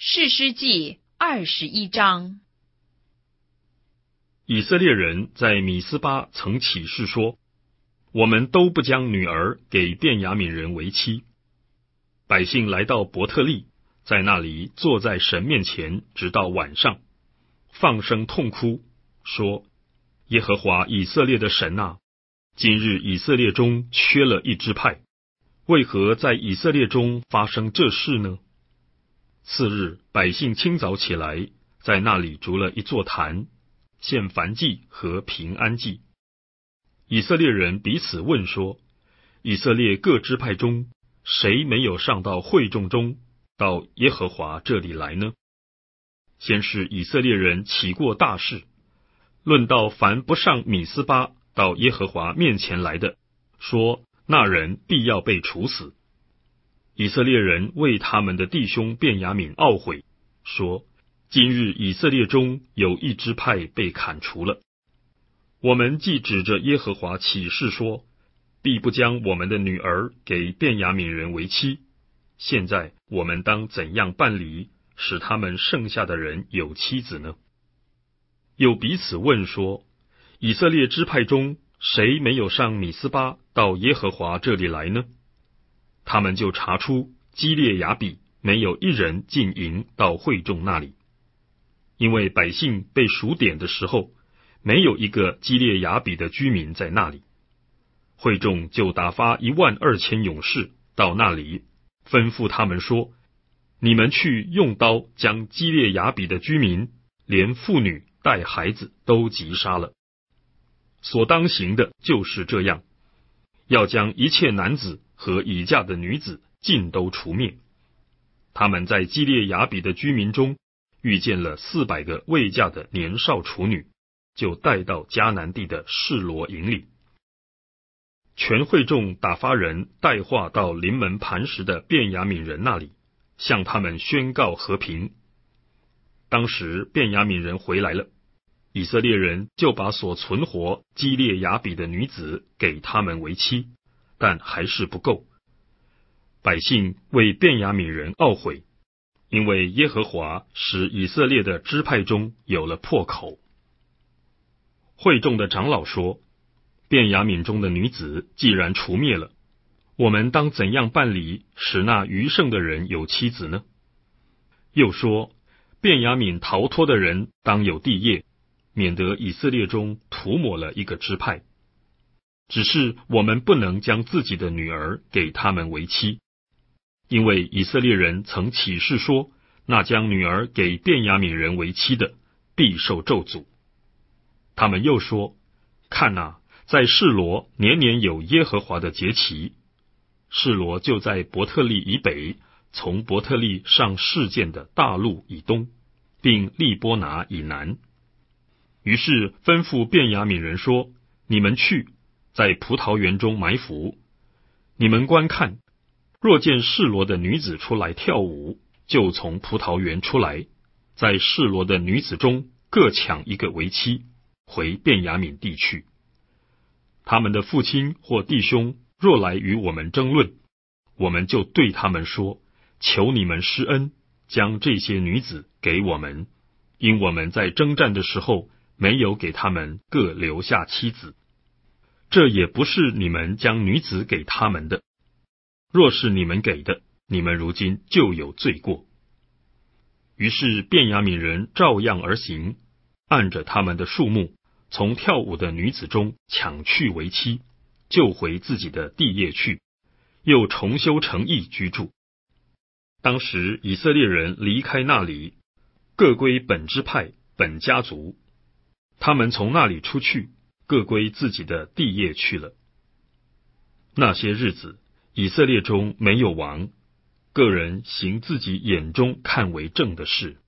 士师记21章。 以色列人在米斯巴曾起誓说，我们都不将女儿给便雅悯人为妻。百姓来到伯特利，在那里坐在神面前，直到晚上，放声痛哭，说：耶和华以色列的神啊，今日以色列中缺了一支派，为何在以色列中发生这事呢？次日，百姓清早起来，在那里筑了一座坛，献燔祭和平安祭。以色列人彼此问说：以色列各支派中，谁没有上到会众中，到耶和华这里来呢？先是以色列人起过大事，论到凡不上米斯巴到耶和华面前来的，说那人必要被处死。以色列人为他们的弟兄便雅悯懊悔，说：今日以色列中有一支派被砍除了。我们既指着耶和华起誓说，必不将我们的女儿给便雅悯人为妻，现在我们当怎样办理，使他们剩下的人有妻子呢？又彼此问说：以色列支派中谁没有上米斯巴到耶和华这里来呢？他们就查出基列雅比没有一人进营到会众那里，因为百姓被数点的时候，没有一个基列雅比的居民在那里。会众就打发12000勇士到那里，吩咐他们说：你们去用刀将基列雅比的居民，连妇女带孩子都击杀了。所当行的就是这样，要将一切男子和已嫁的女子尽都除灭。他们在基列雅比的居民中遇见了400个未嫁的年少处女，就带到迦南地的示罗营里。全会众打发人带话到临门磐石的便雅悯人那里，向他们宣告和平。当时便雅悯人回来了，以色列人就把所存活基列雅比的女子给他们为妻，但还是不够。百姓为便雅悯人懊悔，因为耶和华使以色列的支派中有了破口。会众的长老说：便雅悯中的女子既然除灭了，我们当怎样办理，使那余剩的人有妻子呢？又说：便雅悯逃脱的人当有地业，免得以色列中涂抹了一个支派。只是我们不能将自己的女儿给他们为妻，因为以色列人曾起誓说，那将女儿给便雅悯人为妻的，必受咒诅。他们又说：看啊，在示罗年年有耶和华的节期，示罗就在伯特利以北，从伯特利上示剑的大路以东，并利波拿以南。于是吩咐便雅悯人说：你们去，在葡萄园中埋伏，你们观看，若见示罗的女子出来跳舞，就从葡萄园出来，在示罗的女子中各抢一个为妻，回便雅悯地去。他们的父亲或弟兄若来与我们争论，我们就对他们说：求你们施恩，将这些女子给我们，因我们在征战的时候没有给他们各留下妻子。这也不是你们将女子给他们的，若是你们给的，你们如今就有罪过。于是便雅悯人照样而行，按着他们的数目，从跳舞的女子中抢去为妻，就回自己的地业去，又重修城邑居住。当时以色列人离开那里，各归本支派、本家族，他们从那里出去，各归自己的地业去了。那些日子，以色列中没有王，个人行自己眼中看为正的事。